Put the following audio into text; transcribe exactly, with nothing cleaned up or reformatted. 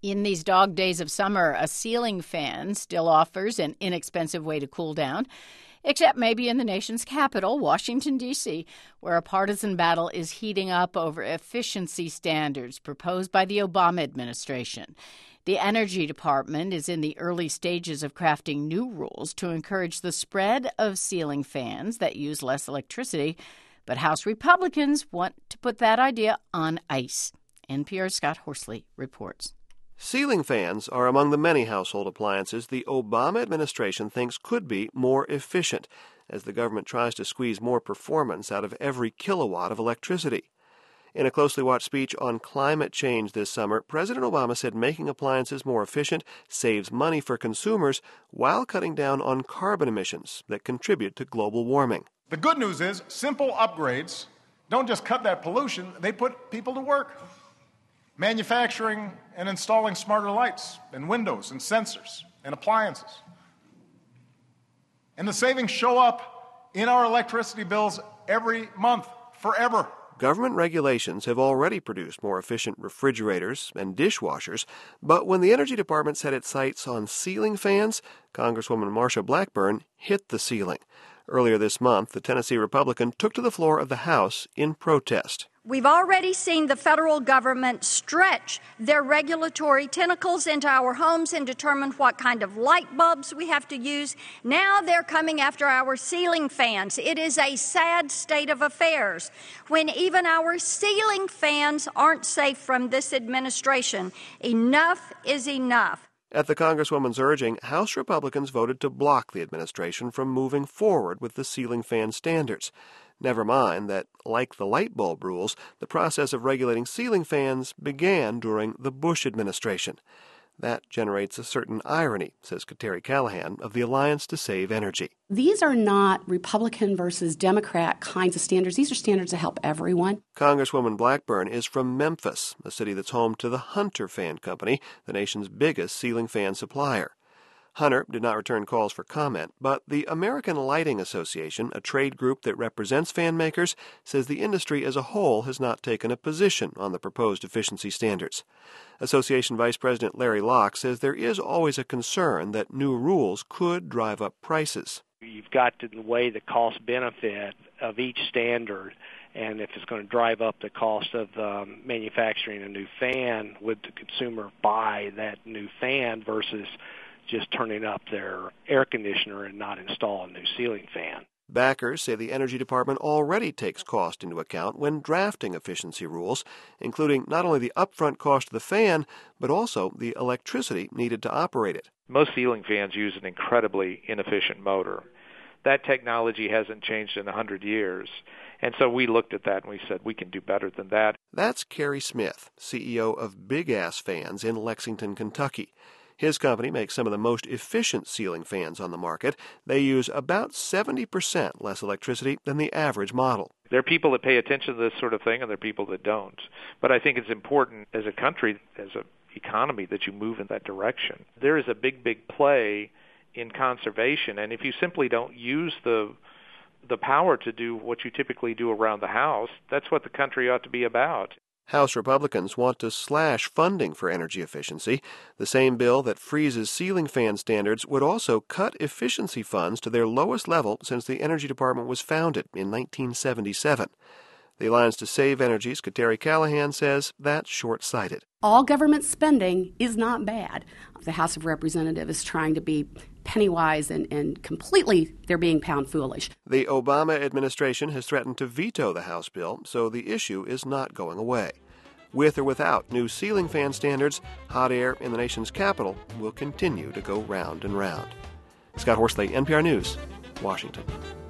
In these dog days of summer, a ceiling fan still offers an inexpensive way to cool down, except maybe in the nation's capital, Washington, D C, where a partisan battle is heating up over efficiency standards proposed by the Obama administration. The Energy Department is in the early stages of crafting new rules to encourage the spread of ceiling fans that use less electricity, but House Republicans want to put that idea on ice. N P R's Scott Horsley reports. Ceiling fans are among the many household appliances the Obama administration thinks could be more efficient as the government tries to squeeze more performance out of every kilowatt of electricity. In a closely watched speech on climate change this summer, President Obama said making appliances more efficient saves money for consumers while cutting down on carbon emissions that contribute to global warming. The good news is simple upgrades don't just cut that pollution, they put people to work. Manufacturing and installing smarter lights and windows and sensors and appliances. And the savings show up in our electricity bills every month, forever. Government regulations have already produced more efficient refrigerators and dishwashers, but when the Energy Department set its sights on ceiling fans, Congresswoman Marsha Blackburn hit the ceiling. Earlier this month, the Tennessee Republican took to the floor of the House in protest. We've already seen the federal government stretch their regulatory tentacles into our homes and determine what kind of light bulbs we have to use. Now they're coming after our ceiling fans. It is a sad state of affairs when even our ceiling fans aren't safe from this administration. Enough is enough. At the Congresswoman's urging, House Republicans voted to block the administration from moving forward with the ceiling fan standards. Never mind that, like the light bulb rules, the process of regulating ceiling fans began during the Bush administration. That generates a certain irony, says Kateri Callahan of the Alliance to Save Energy. These are not Republican versus Democrat kinds of standards. These are standards that help everyone. Congresswoman Blackburn is from Memphis, a city that's home to the Hunter Fan Company, the nation's biggest ceiling fan supplier. Hunter did not return calls for comment, but the American Lighting Association, a trade group that represents fan makers, says the industry as a whole has not taken a position on the proposed efficiency standards. Association Vice President Larry Locke says there is always a concern that new rules could drive up prices. You've got to weigh the cost-benefit of each standard, and if it's going to drive up the cost of um, manufacturing a new fan, would the consumer buy that new fan versus just turning up their air conditioner and not install a new ceiling fan? Backers say the Energy Department already takes cost into account when drafting efficiency rules, including not only the upfront cost of the fan, but also the electricity needed to operate it. Most ceiling fans use an incredibly inefficient motor. That technology hasn't changed in a hundred years. And so we looked at that and we said we can do better than that. That's Kerry Smith, C E O of Big Ass Fans in Lexington, Kentucky. His company makes some of the most efficient ceiling fans on the market. They use about seventy percent less electricity than the average model. There are people that pay attention to this sort of thing, and there are people that don't. But I think it's important as a country, as an economy, that you move in that direction. There is a big, big play in conservation, and if you simply don't use the the power to do what you typically do around the house, that's what the country ought to be about. House Republicans want to slash funding for energy efficiency. The same bill that freezes ceiling fan standards would also cut efficiency funds to their lowest level since the Energy Department was founded in nineteen seventy-seven. The Alliance to Save Energy's Kateri Callahan says that's short-sighted. All government spending is not bad. The House of Representatives is trying to be penny-wise and, and completely they're being pound-foolish. The Obama administration has threatened to veto the House bill, so the issue is not going away. With or without new ceiling fan standards, hot air in the nation's capital will continue to go round and round. Scott Horsley, N P R News, Washington.